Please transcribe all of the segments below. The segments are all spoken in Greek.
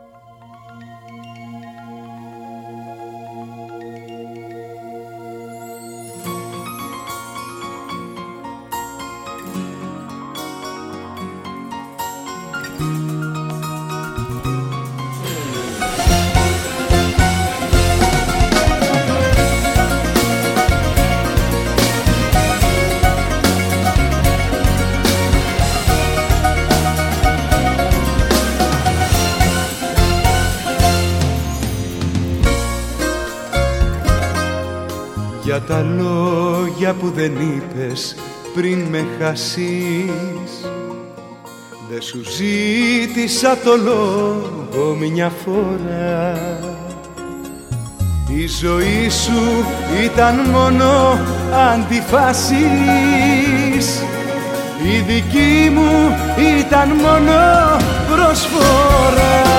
Για τα λόγια που δεν είπες πριν με χάσεις, δεν σου ζήτησα το λόγο μια φορά. Η ζωή σου ήταν μόνο αντιφάσεις, η δική μου ήταν μόνο προσφορά.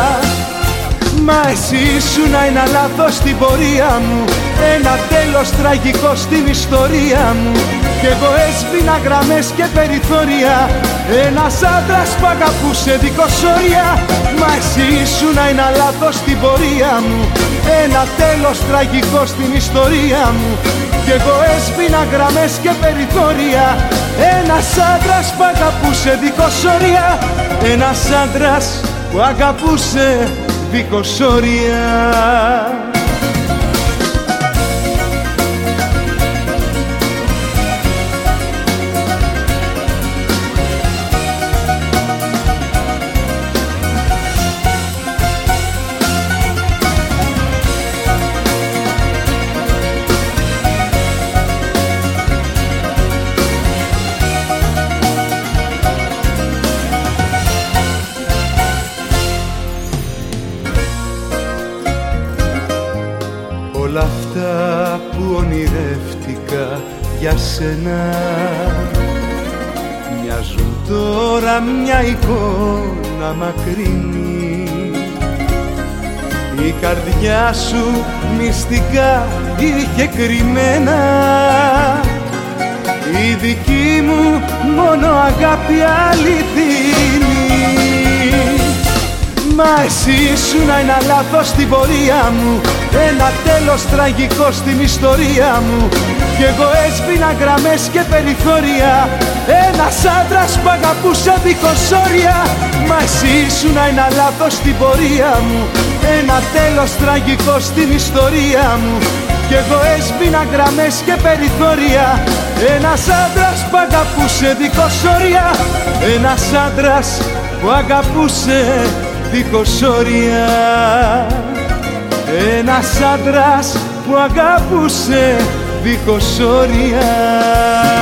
Μα εσύ ήσουν ένα λάθος στην πορεία μου, ένα τέλος τραγικό στην ιστορία μου, κι εγώ έσβηνα γραμμές και περιθώρια, ένας άντρας που αγαπούσε δίχως όρια. Μα εσύ ήσουν ένα λάθος στην πορεία μου, ένα τέλος τραγικό στην ιστορία μου, κι εγώ έσβηνα γραμμές και περιθώρια, ένας άντρας που αγαπούσε δίχως όρια, ένας άντρας που αγαπούσε δίχως όρια. Όλα αυτά που ονειρεύτηκα για σένα μοιάζουν τώρα μια εικόνα μακρινή. Η καρδιά σου μυστικά είχε κρυμμένα, η δική μου μόνο αγάπη αληθινή. Μα εσύ ήσουν ένα λάθος στην πορεία μου, ένα τέλος τραγικό στην ιστορία μου, κι εγώ έσβηνα γραμμές και περιθώρια, ένας άντρας που αγαπούσε δίχως όρια. Μα εσύ ήσουν ένα λάθος στην πορεία μου, ένα τέλος τραγικό στην ιστορία μου, κι εγώ έσβηνα γραμμές και περιθώρια, ένας άντρας που αγαπούσε δίχως όρια, ένας άντρας που αγαπούσε δίχως όρια, ένας άντρας που αγαπούσε δίχως όρια.